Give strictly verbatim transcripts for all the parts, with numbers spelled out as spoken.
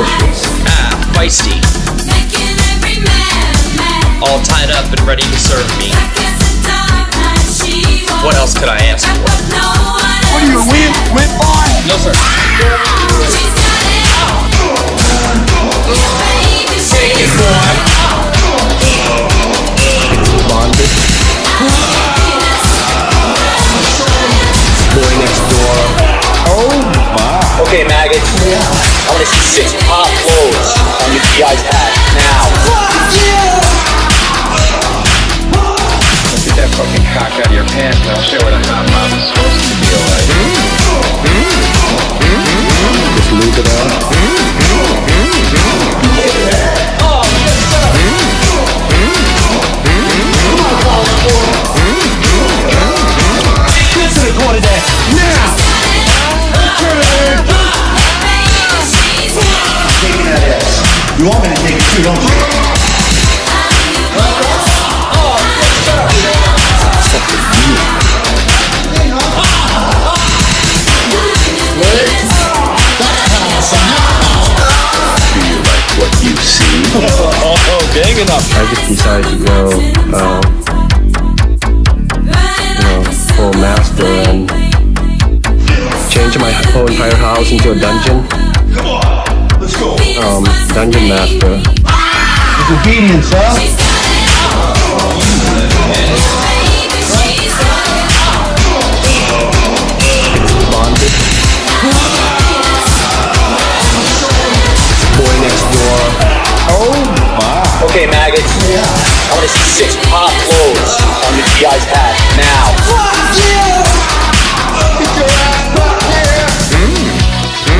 delicious. Ah, feisty. All tied up and ready to serve me. What else could I ask for? What are you, a wimp? Wimp boy? No, sir. Take it, boy. Bonded. Boy next door. Oh my. Okay, maggots. I want to see six pop loads on your G I's hat now. Get that fucking cock out of your pants and I'll show what a hot mom is supposed to feel like. Just lube it up. Oh, yes, sir. Get to the corner there. Now! Taking that ass. You want me to take it too, don't you? Oh, dang enough. I just decided to go, uh, you know, full master and change my whole entire house into a dungeon. Come on, let's go. Um, dungeon master. Disobedience, huh? Bonded. Boy next door. Oh my. Okay, maggots. I want to see six pop loads on your G I's hat now. Get your ass back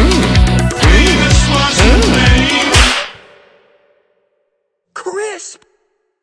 here! Crisp.